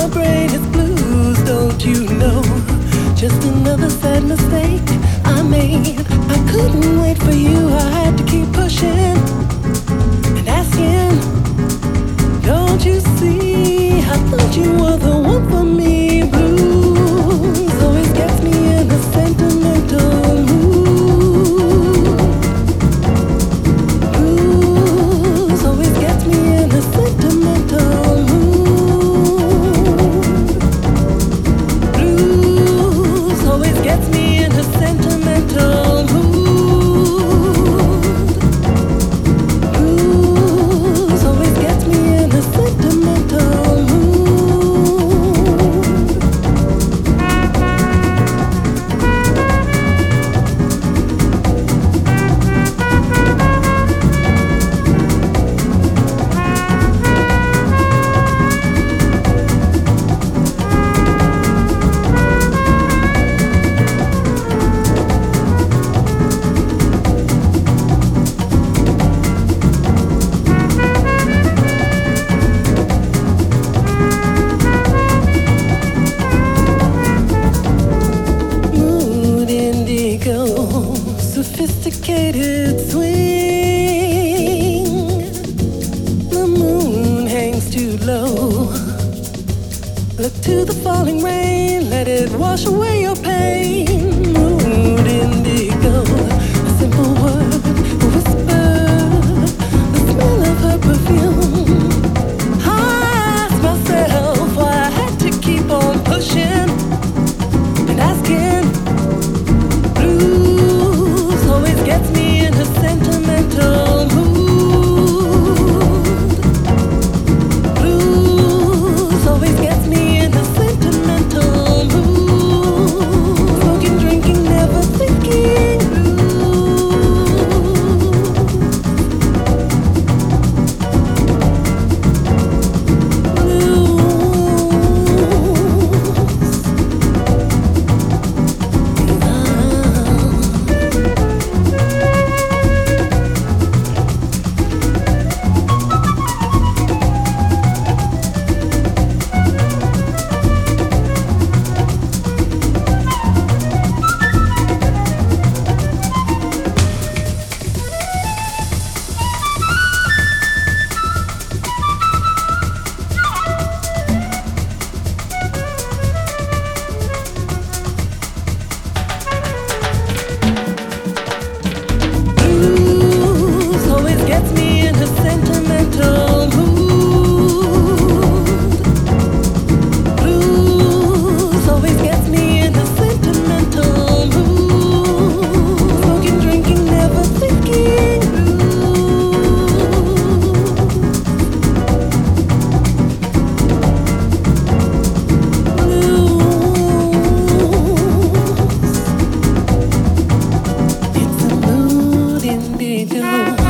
my brain is blues, don't you know? Just another sad mistake I made. I couldn't wait for you, I had to keep pushing and asking. Don't you see? I thought you were the one for me. Blues always gets me in a sentimental mood. Blues always gets me in a sentimental mood. Blues always gets me in a sentimental mood. Blues always gets me in a sentimental mood. Mood indigo, sophisticated swing. The moon hangs too low. Look to the falling rain, let it wash away your pain. Mood indigo, a simple word, a whisper, the smell of her perfume. I asked myself why I had to keep on pushing and asking. Blues always gets me in a sentimental mood. Blues always gets me in a sentimental mood. Smoking, drinking, never thinking. Blues always gets me in a sentimental mood. Blues always gets me in a sentimental mood. Smoking, drinking, never thinking. Blues. It's a mood indigo.